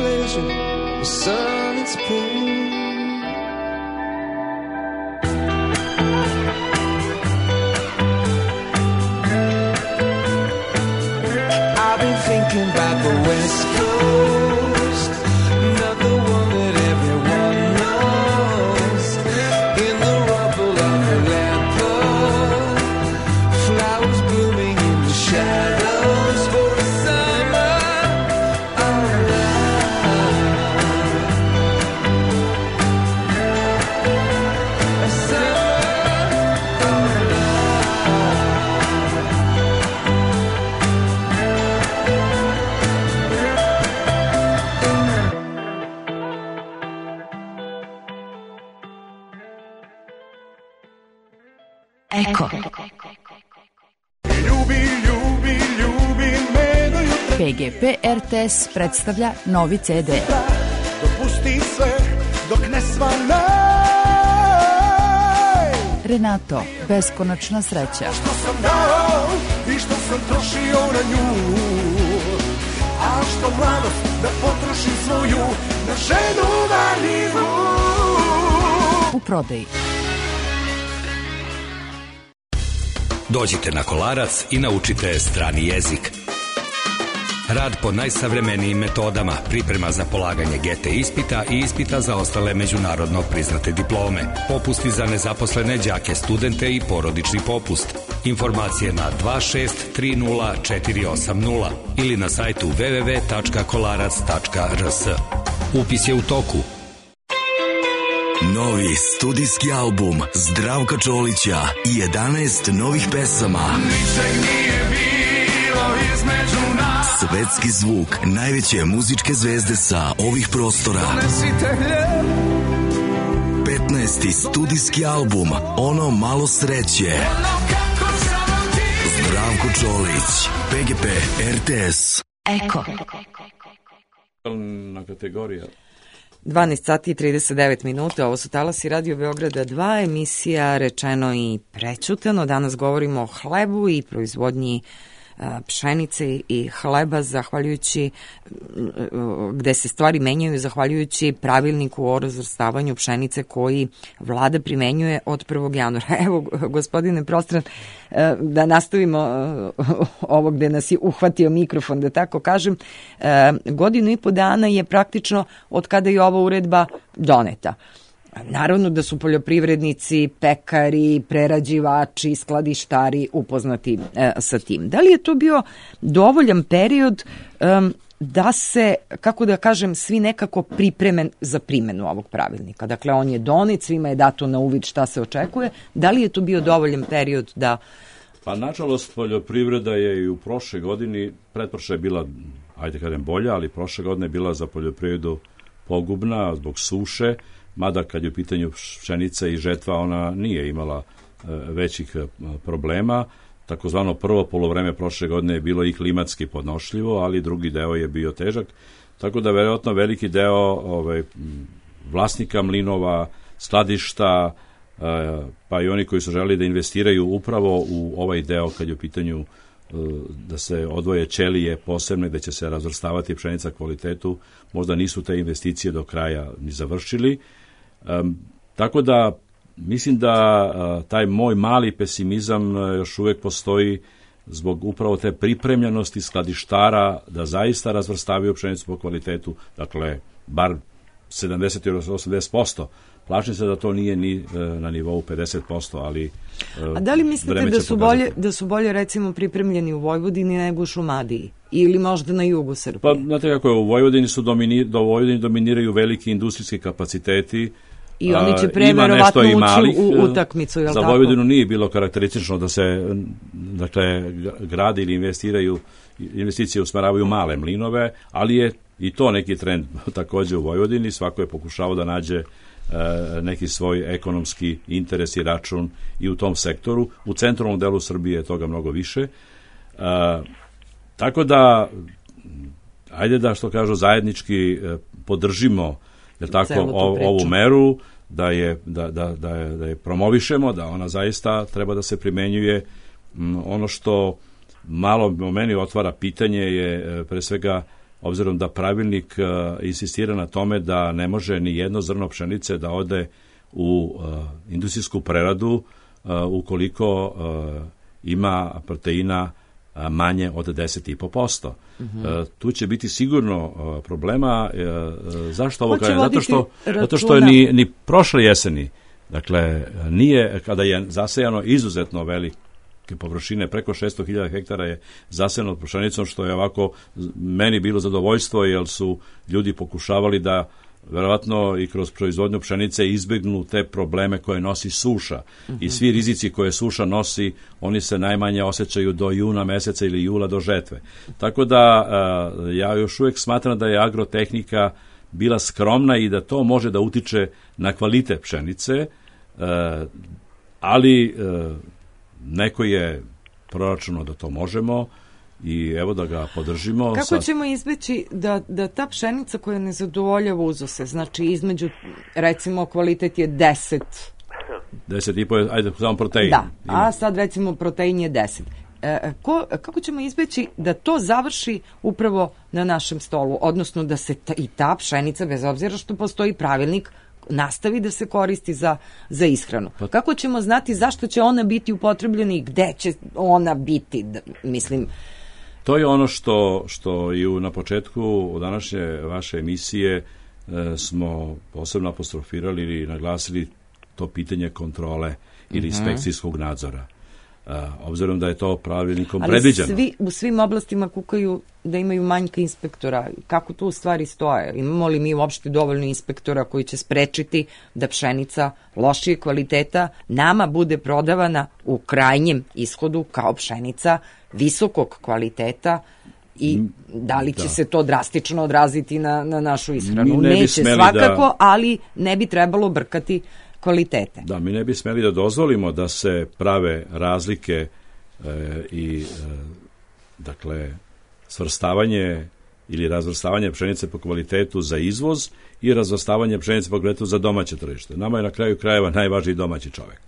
[SPEAKER 6] pleasure, the sun its pain. I've been thinking about the West Coast, not the one that everyone knows. In the rubble of the leopard, flowers blooming in the shadows for a summer of love. A summer of
[SPEAKER 2] Eko. PGP RTS predstavlja novi CD.
[SPEAKER 7] Dopusti sve dok ne svane.
[SPEAKER 2] Renato, beskonačna sreća.
[SPEAKER 7] Što sam dao i što sam trošio na nju. A što mladost da potrošim svoju na ženu valjivu.
[SPEAKER 2] U prodaji.
[SPEAKER 8] Dođite na Kolarac i naučite strani jezik. Rad po najsavremenijim metodama, priprema za polaganje GT ispita i ispita za ostale međunarodno priznate diplome, popusti za nezaposlene đake, studente i porodični popust. Informacije na 2630480 ili na sajtu www.kolarac.rs. Upis je u toku.
[SPEAKER 9] Novi studijski album Zdravka Čolića i 11 novih pesama.
[SPEAKER 7] Ničeg nije bilo između nas.
[SPEAKER 9] Svetski zvuk najveće muzičke zvezde sa ovih prostora. 15. studijski album Ono malo sreće. Zdravko Čolić, PGP RTS.
[SPEAKER 2] Eko.
[SPEAKER 4] Na kategorija
[SPEAKER 3] 12 sati i 39 minuta, ovo su Talasi Radio Beograda 2, emisija Rečeno i prećutano. Danas govorimo o hlebu i proizvodnji pšenice i hleba, zahvaljujući, gde se stvari menjaju, zahvaljujući pravilniku o razvrstavanju pšenice koji vlada primenjuje od 1. januara. Evo, gospodine Prostran, da nastavimo ovo gde nas je uhvatio mikrofon, da tako kažem, 1.5 godina je praktično od kada je ova uredba doneta. Naravno da su poljoprivrednici, pekari, prerađivači, skladištari upoznati sa tim. Da li je to bio dovoljan period da se, kako da kažem, svi nekako pripreme za primenu ovog pravilnika? Dakle, on je donet, svima je dato na uvid šta se očekuje. Da li je to bio dovoljan period da...
[SPEAKER 4] Pa, nažalost, poljoprivreda je i u prošle godini, pretprošle je bila, ajde kažem, bolja, ali prošle godine je bila za poljoprivredu pogubna zbog suše, mada kad je u pitanju pšenica i žetva, ona nije imala većih problema. Takozvano prvo polovreme prošle godine je bilo i klimatski podnošljivo, ali drugi deo je bio težak. Tako da verovatno veliki deo vlasnika mlinova, skladišta, pa i oni koji su želeli da investiraju upravo u ovaj deo kad je u pitanju da se odvoje ćelije posebne, da će se razvrstavati pšenica kvalitetu, možda nisu te investicije do kraja ni završili. Tako da mislim da taj moj mali pesimizam još uvek postoji zbog upravo te pripremljenosti skladištara da zaista razvrstavaju pšenicu po kvalitetu, dakle bar 70 ili 80%. Plašim se da to nije ni na nivou 50%, ali
[SPEAKER 3] a da li mislite da su bolje recimo pripremljeni u Vojvodini nego u Šumadiji? Ili možda na jugu Srbije?
[SPEAKER 4] Pa, znate kako je, u Vojvodini dominiraju veliki industrijski kapaciteti.
[SPEAKER 3] I oni će preverovatno ući u utakmicu, je li tako?
[SPEAKER 4] Za Vojvodinu nije bilo karakteristično da se gradi ili investicije usmeravaju male mlinove, ali je i to neki trend takođe u Vojvodini. Svako je pokušao da nađe neki svoj ekonomski interes i račun i u tom sektoru. U centralnom delu Srbije je toga mnogo više. Tako da, ajde da, što kažu, zajednički podržimo ovu meru, da je promovišemo, da ona zaista treba da se primenjuje. Ono što malo meni otvara pitanje je pre svega obzirom da pravilnik insistira na tome da ne može ni jedno zrno pšenice da ode u industrijsku preradu ukoliko ima proteina manje od 10,5%. Tu će biti sigurno problema. Zašto ovo kažem? Zato što je ni prošle jeseni, dakle, nije, kada je zasejano izuzetno velike površine, preko 600.000 hektara je zasejano pšenicom, što je ovako meni bilo zadovoljstvo, jer su ljudi pokušavali da verovatno i kroz proizvodnju pšenice izbjegnu te probleme koje nosi suša. I svi rizici koje suša nosi, oni se najmanje osjećaju do juna meseca ili jula do žetve. Tako da ja još uvijek smatram da je agrotehnika bila skromna i da to može da utiče na kvalitet pšenice, ali neko je proračunao da to možemo i evo da ga podržimo.
[SPEAKER 3] Kako ćemo izbeći da ta pšenica koja ne zadovoljava uzose, znači između, recimo, kvalitet je
[SPEAKER 4] 10,5, ajde, samo protein.
[SPEAKER 3] Da, a sad recimo protein je 10. Kako ćemo izbeći da to završi upravo na našem stolu, odnosno da se i ta pšenica, bez obzira što postoji pravilnik, nastavi da se koristi za ishranu. Kako ćemo znati zašto će ona biti upotrebljena i gde će ona biti, mislim.
[SPEAKER 4] To je ono što i na početku današnje vaše emisije smo posebno apostrofirali ili naglasili to pitanje kontrole ili inspekcijskog nadzora. Obzirom da je to pravilnikom predviđeno. Ali
[SPEAKER 3] svi u svim oblastima kukaju da imaju manjka inspektora. Kako to u stvari stoje? Imamo li mi uopšte dovoljno inspektora koji će sprečiti da pšenica lošije kvaliteta nama bude prodavana u krajnjem ishodu kao pšenica visokog kvaliteta i da li će se to drastično odraziti na našu ishranu? Neće svakako, ali ne bi trebalo brkati kvalitete.
[SPEAKER 4] Da, mi ne bi smeli da dozvolimo da se prave razlike dakle, svrstavanje ili razvrstavanje pšenice po kvalitetu za izvoz i razvrstavanje pšenice po kvalitetu za domaće tržište. Nama je na kraju krajeva najvažniji domaći čovjek.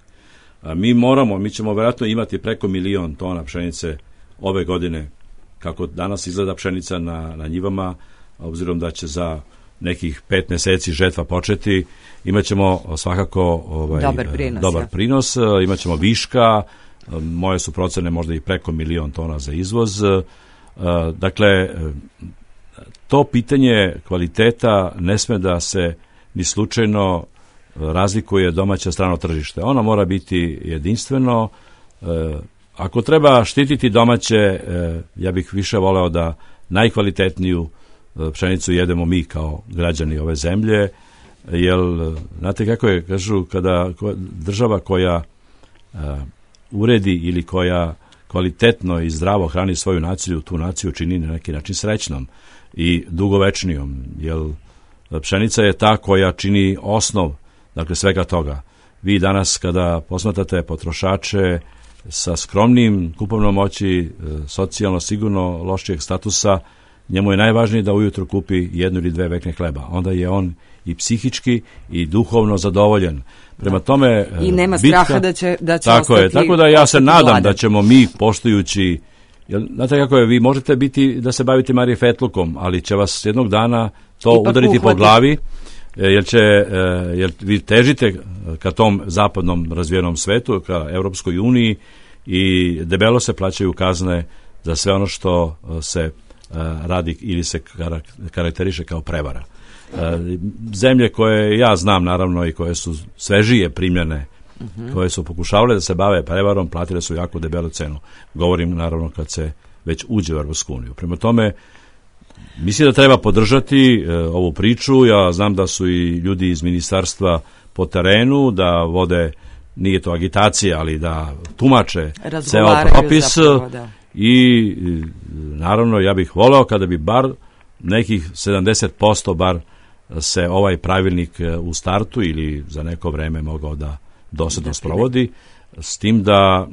[SPEAKER 4] Mi ćemo vjerojatno imati preko 1.000.000 tona pšenice ove godine, kako danas izgleda pšenica na njivama, obzirom da će za nekih 5 mjeseci žetva početi, imat ćemo svakako dobar prinos, imat ćemo viška, moje su procene možda i preko 1.000.000 tona za izvoz. Dakle, to pitanje kvaliteta ne sme da se ni slučajno razlikuje domaće strano tržište. Ono mora biti jedinstveno. Ako treba štititi domaće, ja bih više voleo da najkvalitetniju pšenicu jedemo mi kao građani ove zemlje, jer znate kako je, kažu, kada država koja uredi ili koja kvalitetno i zdravo hrani svoju naciju, tu naciju čini na neki način srećnom i dugovečnijom, jer pšenica je ta koja čini osnov, dakle, svega toga. Vi danas kada posmatrate potrošače sa skromnim kupovnom moći, socijalno sigurno lošijeg statusa, njemu je najvažnije da ujutro kupi 1 ili 2 vekne hleba. Onda je on i psihički i duhovno zadovoljen. Prema tome,
[SPEAKER 3] i nema straha da će
[SPEAKER 4] tako ostati. Tako da ja se nadam da ćemo mi, poštujući, znate kako je, vi možete biti da se bavite marifetlukom, ali će vas jednog dana to ipak udariti po glavi, jer vi težite ka tom zapadnom razvijenom svetu, ka Europskoj uniji, i debelo se plaćaju kazne za sve ono što se radi ili se karakteriše kao prevara. Zemlje koje ja znam, naravno, i koje su svežije primljene, koje su pokušavale da se bave prevarom, platile su jako debelu cenu. Govorim, naravno, kad se već uđe u Europsku uniju. Prema tome, mislim da treba podržati ovu priču. Ja znam da su i ljudi iz ministarstva po terenu, da vode, nije to agitacija, ali da tumače ceo propis. I naravno, ja bih voleo kada bi bar nekih 70% bar se ovaj pravilnik u startu ili za neko vreme mogao da dosadno sprovodi, s tim da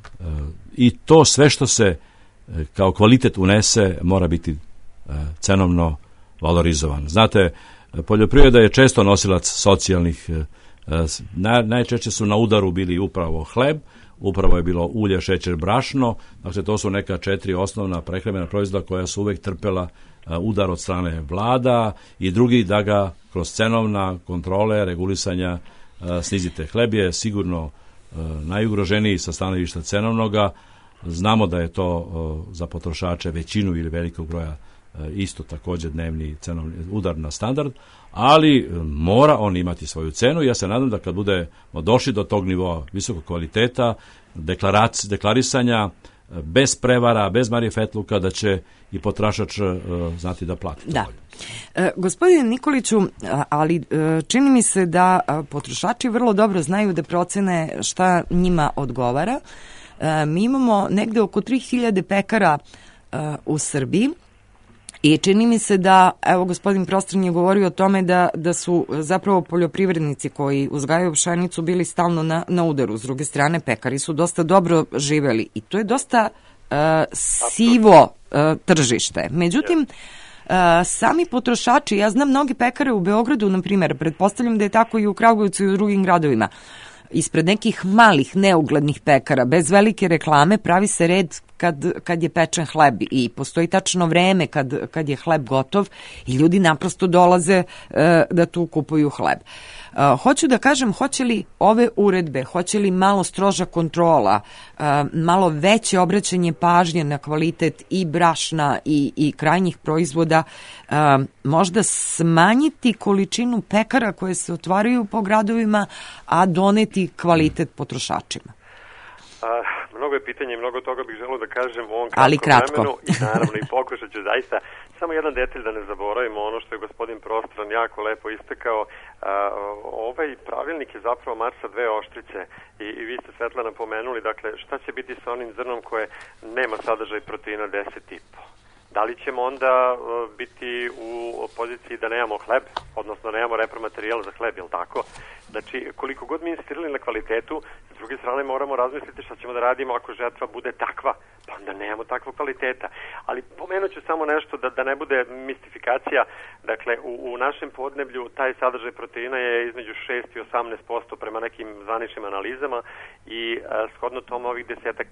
[SPEAKER 4] i to sve što se kao kvalitet unese mora biti cenovno valorizovan. Znate, poljoprivreda je često nosilac socijalnih, najčešće su na udaru bili upravo hleb, upravo je bilo ulje, šećer, brašno. Dakle, to su neka 4 osnovna prehrambena proizvoda koja su uvek trpela udar od strane vlada i drugi da ga kroz cenovna kontrole, regulisanja snizite. Hleb je sigurno najugroženiji sa stanovišta cenovnoga. Znamo da je to za potrošače većinu ili velikog broja isto također dnevni cenovni udar na standard, ali mora on imati svoju cenu. Ja se nadam da kad budemo došli do tog nivoa visokog kvaliteta, deklarisanja, bez prevara, bez marifetluka, da će i potrašač znati da plati.
[SPEAKER 3] Da. Gospodine Nikoliću, ali čini mi se da potrošači vrlo dobro znaju da procene šta njima odgovara. Mi imamo negde oko 3000 pekara u Srbiji i čini mi se da, evo gospodin Prostran je govorio o tome da su zapravo poljoprivrednici koji uzgajaju pšenicu bili stalno na udaru. S druge strane, pekari su dosta dobro živeli i to je dosta sivo tržište. Međutim, sami potrošači, ja znam mnogi pekare u Beogradu, na primjer, pretpostavljam da je tako i u Kragujevcu i u drugim gradovima, ispred nekih malih, neuglednih pekara, bez velike reklame, pravi se red kad je pečen hleb i postoji tačno vreme kad je hleb gotov i ljudi naprosto dolaze da tu kupuju hleb. Hoću da kažem, hoće li ove uredbe, hoće li malo stroža kontrola, malo veće obraćanje pažnje na kvalitet i brašna i krajnjih proizvoda, možda smanjiti količinu pekara koje se otvaraju po gradovima, a doneti kvalitet potrošačima?
[SPEAKER 5] Mnogo je pitanje i mnogo toga bih želeo da kažem u ovom
[SPEAKER 3] kratkom
[SPEAKER 5] vremenu i naravno i pokušat ću zaista samo jedan detalj da ne zaboravimo, ono što je gospodin Prostran jako lepo istakao. Ovaj pravilnik je zapravo mač sa dve oštrice i vi ste, Svetlana, pomenuli, dakle, šta će biti sa onim zrnom koje nema sadržaj proteina 10,5? Da li ćemo onda biti u poziciji da nemamo hleb, odnosno nemamo repromaterijal za hleb, je li tako? Znači, koliko god mi insistirali na kvalitetu, s druge strane moramo razmisliti šta ćemo da radimo ako žetva bude takva, pa onda nemamo takvog kvaliteta. Ali pomenut ću samo nešto da ne bude mistifikacija. Dakle, u našem podneblju taj sadržaj proteina je između 6 i 18% prema nekim zvaničnim analizama i shodno tome ovih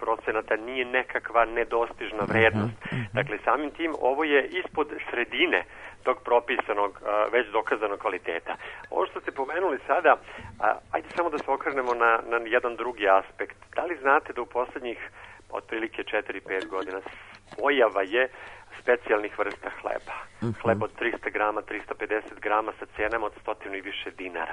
[SPEAKER 5] 10% nije nekakva nedostižna vrednost. Dakle, samim tim ovo je ispod sredine tog propisanog, već dokazanog kvaliteta. Ovo što ste pomenuli sada, ajde samo da se okrenemo na jedan drugi aspekt. Da li znate da u poslednjih otprilike 4-5 godina pojava je specijalnih vrsta hleba? Hleb od 300 grama, 350 grama sa cenama od 100 i više dinara.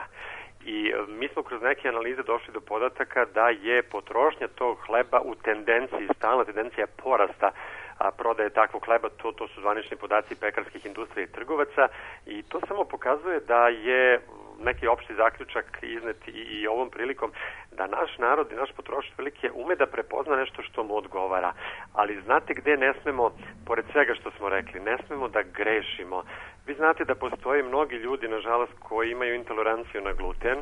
[SPEAKER 5] I mi smo kroz neke analize došli do podataka da je potrošnja tog hleba u tendenciji, stalna tendencija porasta prodaje takvog hleba, to su zvanični podaci pekarskih industrija i trgovaca i to samo pokazuje da je neki opšti zaključak iznet i ovom prilikom da naš narod i naš potrošač velike ume da prepozna nešto što mu odgovara. Ali znate gde ne smemo, pored svega što smo rekli, ne smemo da grešimo. Vi znate da postoje mnogi ljudi, nažalost, koji imaju intoleranciju na gluten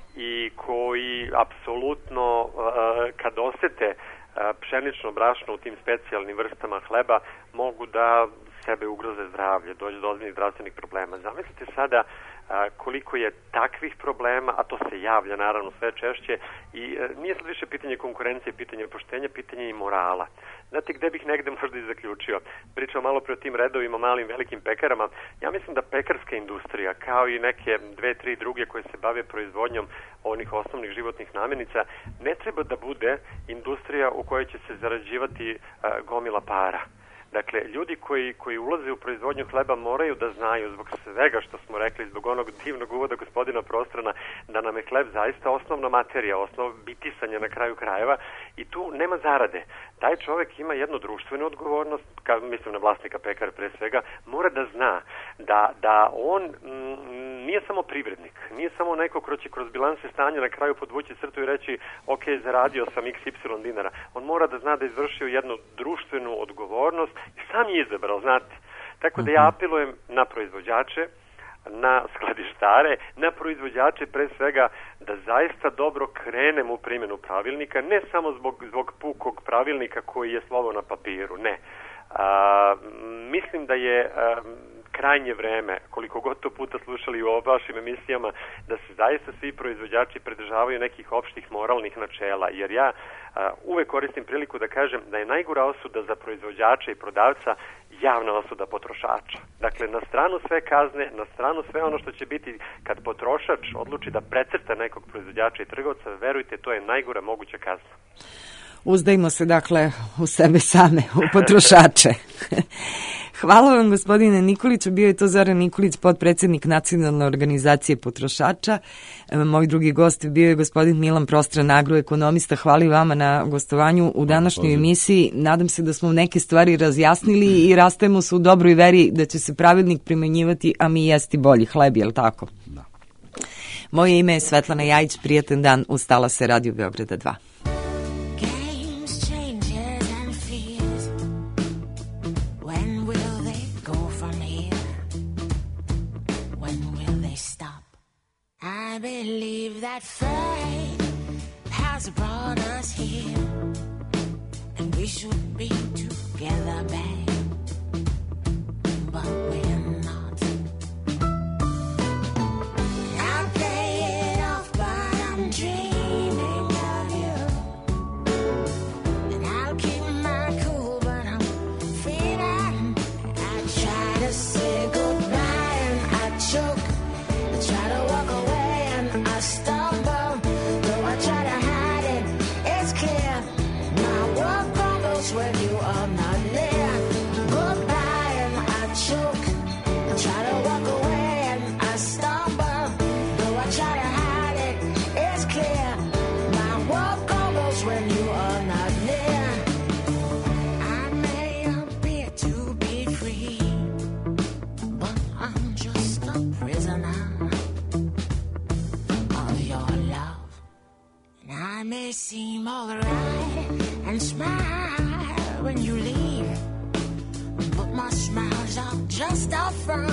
[SPEAKER 5] i koji apsolutno kad osete pšenično brašno u tim specijalnim vrstama hleba mogu da sebe ugroze zdravlje, dođe do ozbiljnih zdravstvenih problema. Zamislite sada koliko je takvih problema, a to se javlja naravno sve češće i nije sad više pitanje konkurencije, pitanje poštenja, pitanje i morala. Znate gde bih negde možda i zaključio? Pričao malo pre o tim redovima, malim, velikim pekarama. Ja mislim da pekarska industrija, kao i neke 2-3 druge koje se bave proizvodnjom onih osnovnih životnih namirnica, ne treba da bude industrija u kojoj će se zarađivati gomila para. Dakle, ljudi koji ulaze u proizvodnju hleba moraju da znaju zbog svega što smo rekli, zbog onog divnog uvoda gospodina Prostrana, da nam je hleb zaista osnovna materija, osnov bitisanja na kraju krajeva i tu nema zarade. Taj čovek ima jednu društvenu odgovornost, mislim na vlasnika pekara pre svega, mora da zna da on nije samo privrednik, nije samo neko ko će kroz bilanse stanja na kraju podvući crtu i reći ok, zaradio sam XY dinara. On mora da zna da je izvršio jednu društvenu odgovornost i sam je izabrao, znate. Tako da ja apelujem na proizvođače, na skladištare, na proizvođače pre svega da zaista dobro krenemo u primjenu pravilnika, ne samo zbog pukog pravilnika koji je slovo na papiru, ne. Mislim da je krajnje vreme, koliko god to puta slušali u vašim emisijama, da se zaista svi proizvođači pridržavaju nekih opštih moralnih načela, jer ja uvek koristim priliku da kažem da je najgora osuda za proizvođača i prodavca javna osuda potrošača. Dakle, na stranu sve kazne, na stranu sve ono što će biti kad potrošač odluči da precrta nekog proizvođača i trgovca, verujte, to je najgora moguća kazna.
[SPEAKER 3] Uzdajmo se, dakle, u sebe same, u potrošače. Hvala vam, gospodine Nikoliću. Bio je to Zoran Nikolić, potpredsednik Nacionalne organizacije potrošača. Moj drugi gost bio je gospodin Milan Prostran, agroekonomista. Hvala i vama na gostovanju u današnjoj emisiji. Nadam se da smo neke stvari razjasnili i rastajemo se u dobroj veri da će se pravilnik primenjivati, a mi jesti bolji hleb, je li tako? Da. Moje ime je Svetlana Jajić. Prijatan dan, ustala se Radio Beograda 2.
[SPEAKER 10] I believe that fate has brought us here, and we should be together, babe, but we're not. I'll play it off, but I'm dreaming of you, and I'll keep my cool, but I'm feeling. I try to say goodbye and I choke. I try to walk away and I stumble. Though I try to hide it, it's clear. My world crumbles when you are not near. Goodbye and I choke. I try to walk away and I stumble. Though I try to hide it, it's clear. My world crumbles when you are not near. I may appear to be free, but I'm just a prisoner. I may seem alright and smile when you leave, but my smiles are just a front,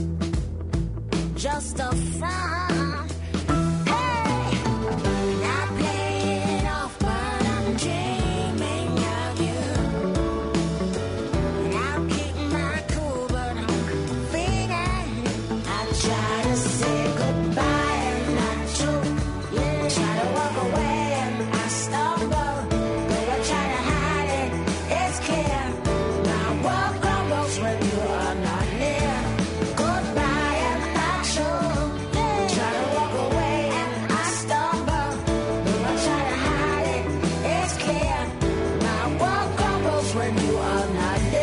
[SPEAKER 10] just a front. Hey, I play it off, but I'm dreaming of you, and I'll keep my cool, but I'm feeling. I try to say goodbye and I choke. Try to walk away and I stumble. Though I try to hide it, it's clear. My world crumbles when you are not near. Goodbye and I choke. Try to walk away and I stumble. Though I try to hide it, it's clear. My world crumbles when you are not near.